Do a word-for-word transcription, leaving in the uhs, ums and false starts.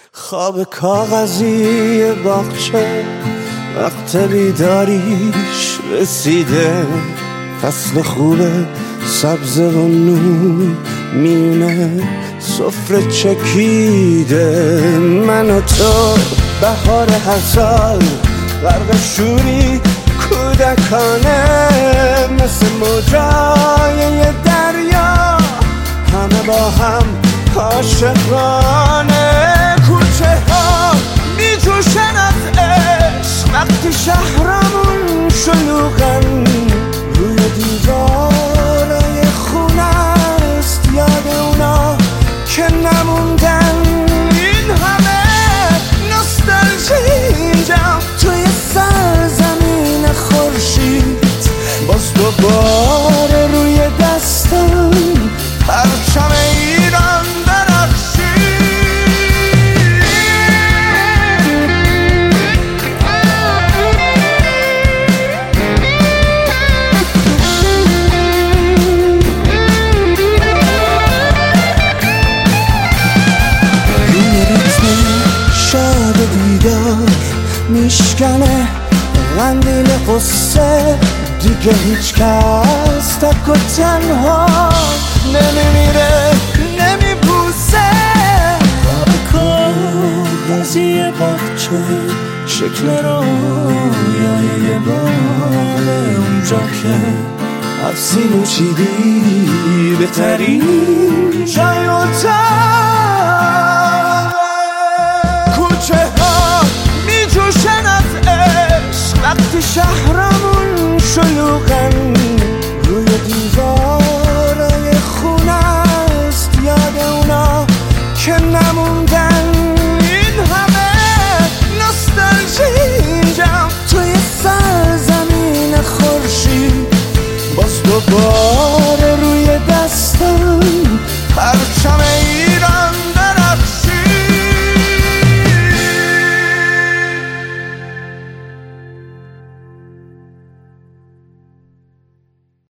خواب کاغذی باغچه وقت بیداریش رسیده، فصل خوبه سبز و نور میونه سفره چکیده. من و تو بهار هر سال غرق شوری کودکانه، مثل موجای یه دریا همه با هم عاشقانه. کوچه ها می جوشن از عشق وقتی شهرمون شلوغن، روی دیوارای خونه است یاد اونا که نموندن. این همه نوستالژی اینجا توی سرزمین خورشید، باز دوباره روی دستم پرچم ایران میشکنه قندیل قصه، دیگه هیچ کس تک و تنها نمیمیره نمیپوسه. خواب کاغذی باغچه شکل رویای یه باغ، اونجا که افسین و چیدی بهترین جای اتاق. کوچه ها می جوشن از عشق وقتی شهرمون شلوغن، روی دیوارای خونه است یاد اونا که نموندن. این همه نوستالژی اینجا توی سرزمین خورشید، باز دوباره